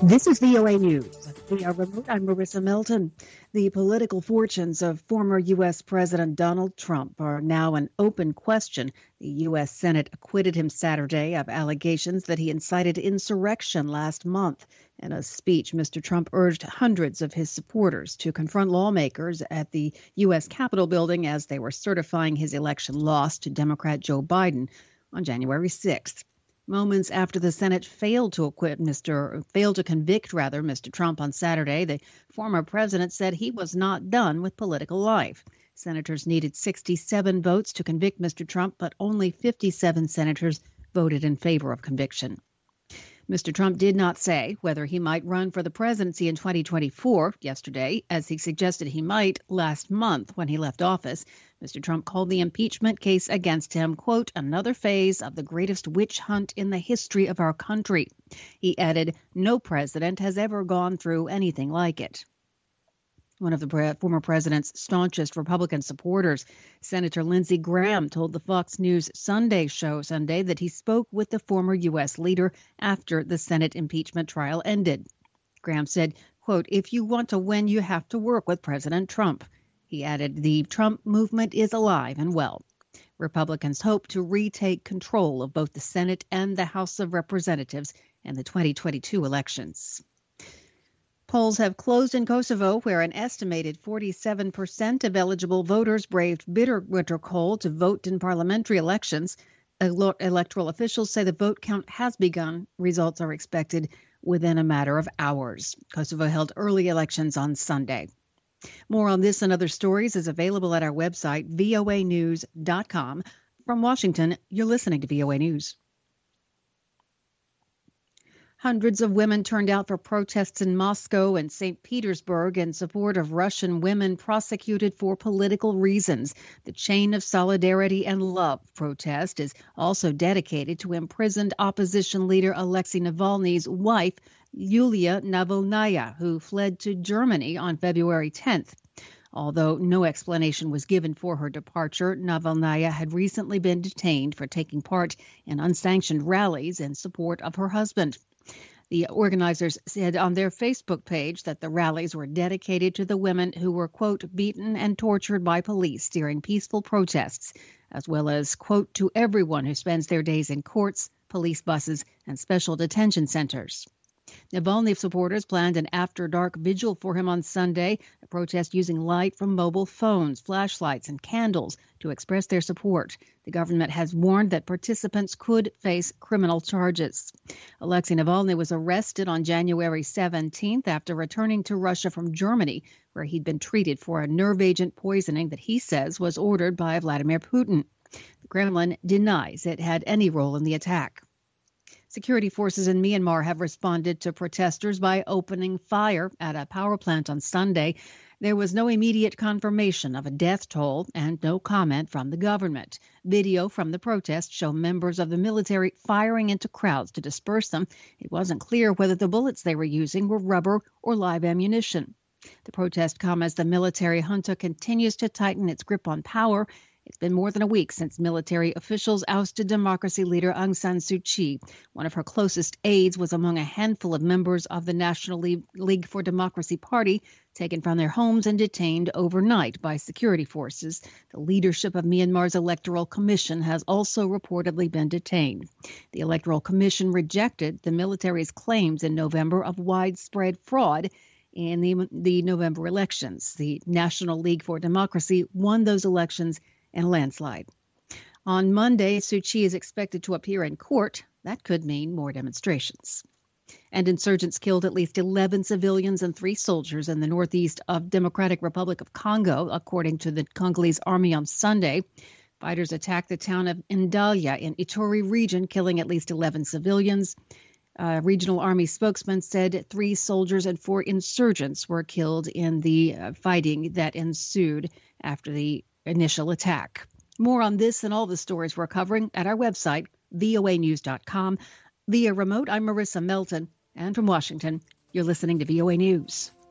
This is VOA News. Via remote, I'm Marissa Melton. The political fortunes of former U.S. President Donald Trump are now an open question. The U.S. Senate acquitted him Saturday of allegations that he incited insurrection last month. In a speech, Mr. Trump urged hundreds of his supporters to confront lawmakers at the U.S. Capitol building as they were certifying his election loss to Democrat Joe Biden on January 6th. Moments after the Senate failed to convict Mr. Trump on Saturday, the former president said he was not done with political life. Senators needed 67 votes to convict Mr. Trump, but only 57 senators voted in favor of conviction. Mr. Trump did not say whether he might run for the presidency in 2024 yesterday, as he suggested he might last month when he left office. Mr. Trump called the impeachment case against him, quote, another phase of the greatest witch hunt in the history of our country. He added, no president has ever gone through anything like it. One of the former president's staunchest Republican supporters, Senator Lindsey Graham, told the Fox News Sunday show Sunday that he spoke with the former U.S. leader after the Senate impeachment trial ended. Graham said, quote, if you want to win, you have to work with President Trump. He added, the Trump movement is alive and well. Republicans hope to retake control of both the Senate and the House of Representatives in the 2022 elections. Polls have closed in Kosovo, where an estimated 47% of eligible voters braved bitter winter cold to vote in parliamentary elections. Electoral officials say the vote count has begun. Results are expected within a matter of hours. Kosovo held early elections on Sunday. More on this and other stories is available at our website, voanews.com. From Washington, you're listening to VOA News. Hundreds of women turned out for protests in Moscow and St. Petersburg in support of Russian women prosecuted for political reasons. The Chain of Solidarity and Love protest is also dedicated to imprisoned opposition leader Alexei Navalny's wife, Yulia Navalnaya, who fled to Germany on February 10th. Although no explanation was given for her departure, Navalnaya had recently been detained for taking part in unsanctioned rallies in support of her husband. The organizers said on their Facebook page that the rallies were dedicated to the women who were, quote, beaten and tortured by police during peaceful protests, as well as, quote, to everyone who spends their days in courts, police buses, and special detention centers. Navalny supporters planned an after-dark vigil for him on Sunday, a protest using light from mobile phones, flashlights, and candles to express their support. The government has warned that participants could face criminal charges. Alexei Navalny was arrested on January 17th after returning to Russia from Germany, where he'd been treated for a nerve agent poisoning that he says was ordered by Vladimir Putin. The Kremlin denies it had any role in the attack. Security forces in Myanmar have responded to protesters by opening fire at a power plant on Sunday. There was no immediate confirmation of a death toll and no comment from the government. Video from the protest show members of the military firing into crowds to disperse them. It wasn't clear whether the bullets they were using were rubber or live ammunition. The protest comes as the military junta continues to tighten its grip on power. It's been more than a week since military officials ousted democracy leader Aung San Suu Kyi. One of her closest aides was among a handful of members of the National League for Democracy Party taken from their homes and detained overnight by security forces. The leadership of Myanmar's Electoral Commission has also reportedly been detained. The Electoral Commission rejected the military's claims in November of widespread fraud in the November elections. The National League for Democracy won those elections in a landslide. On Monday, Suu Kyi is expected to appear in court. That could mean more demonstrations. And insurgents killed at least 11 civilians and 3 soldiers in the northeast of Democratic Republic of Congo, according to the Congolese army on Sunday. Fighters attacked the town of Ndalia in Ituri region, killing at least 11 civilians. A regional army spokesman said 3 soldiers and 4 insurgents were killed in the fighting that ensued after the initial attack. More on this and all the stories we're covering at our website, voanews.com. Via remote, I'm Marissa Melton. And from Washington, you're listening to VOA News.